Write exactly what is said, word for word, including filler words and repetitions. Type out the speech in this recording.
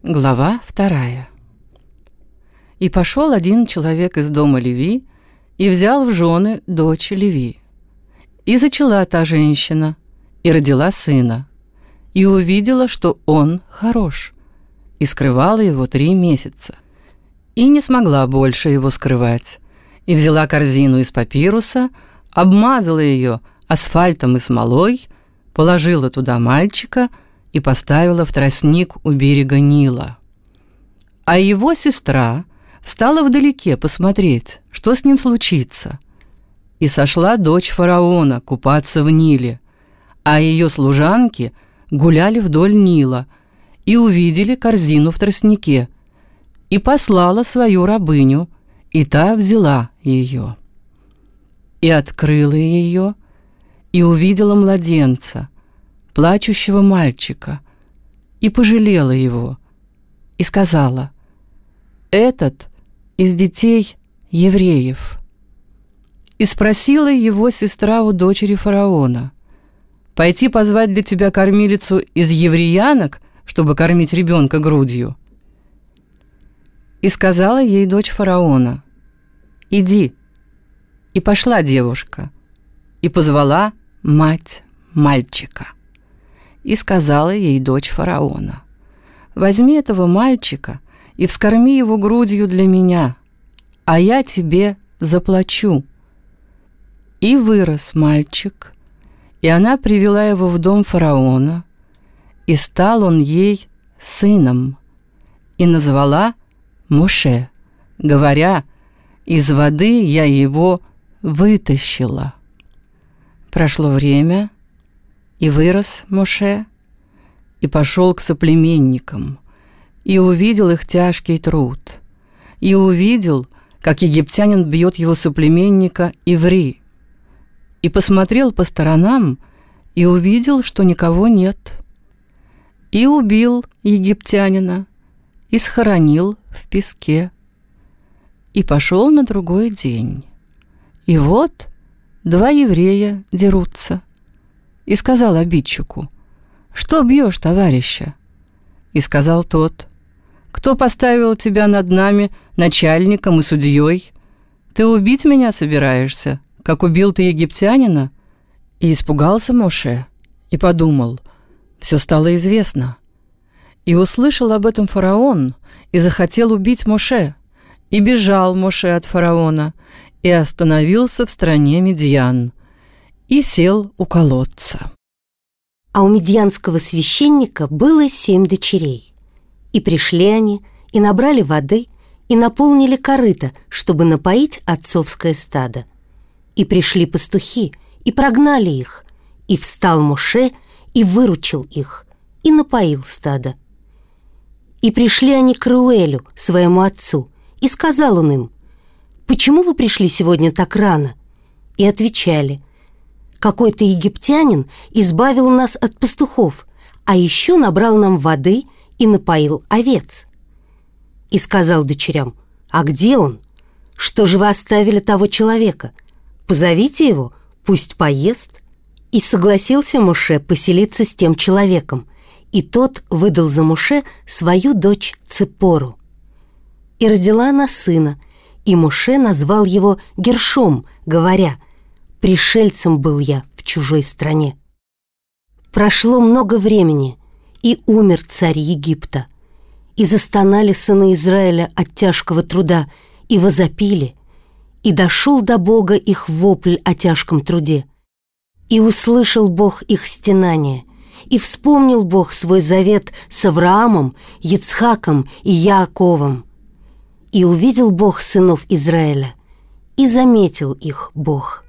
Глава вторая. И пошел один человек из дома Леви и взял в жены дочь Леви. И зачала та женщина, и родила сына, и увидела, что он хорош, и скрывала его три месяца. И не смогла больше его скрывать, и взяла корзину из папируса, обмазала ее асфальтом и смолой, положила туда мальчика и поставила в тростник у берега Нила. А его сестра стала вдалеке посмотреть, что с ним случится. И сошла дочь фараона купаться в Ниле, а ее служанки гуляли вдоль Нила и увидели корзину в тростнике, и послала свою рабыню, и та взяла ее. И открыла ее, и увидела младенца, плачущего мальчика, и пожалела его, и сказала: «Этот из детей евреев». И спросила его сестра у дочери фараона: «Пойти позвать для тебя кормилицу из евреянок, чтобы кормить ребенка грудью?» И сказала ей дочь фараона: «Иди». И пошла девушка, и позвала мать мальчика. И сказала ей дочь фараона: «Возьми этого мальчика и вскорми его грудью для меня, а я тебе заплачу». И вырос мальчик, и она привела его в дом фараона, и стал он ей сыном, и назвала Моше, говоря: «Из воды я его вытащила». Прошло время, и вырос Моше, и пошел к соплеменникам, и увидел их тяжкий труд, и увидел, как египтянин бьет его соплеменника Иври, и посмотрел по сторонам, и увидел, что никого нет, и убил египтянина, и схоронил в песке, и пошел на другой день. И вот два еврея дерутся. И сказал обидчику: «Что бьешь товарища?» И сказал тот: «Кто поставил тебя над нами начальником и судьей? Ты убить меня собираешься, как убил ты египтянина?» И испугался Моше, и подумал: все стало известно. И услышал об этом фараон, и захотел убить Моше. И бежал Моше от фараона, и остановился в стране Мидьян, и сел у колодца. А у мидьянского священника было семь дочерей. И пришли они, и набрали воды, и наполнили корыто, чтобы напоить отцовское стадо. И пришли пастухи, и прогнали их, и встал Моше, и выручил их, и напоил стадо. И пришли они к Руэлю, своему отцу, и сказал он им: «Почему вы пришли сегодня так рано?» И отвечали: «Какой-то египтянин избавил нас от пастухов, а еще набрал нам воды и напоил овец». И сказал дочерям: «А где он? Что же вы оставили того человека? Позовите его, пусть поест». И согласился Моше поселиться с тем человеком, и тот выдал за Моше свою дочь Ципору. И родила она сына, и Моше назвал его Гершом, говоря: «Пришельцем был я в чужой стране». Прошло много времени, и умер царь Египта. И застонали сыны Израиля от тяжкого труда, и возопили, и дошел до Бога их вопль о тяжком труде. И услышал Бог их стенание, и вспомнил Бог свой завет с Авраамом, Ицхаком и Яаковом. И увидел Бог сынов Израиля, и заметил их Бог.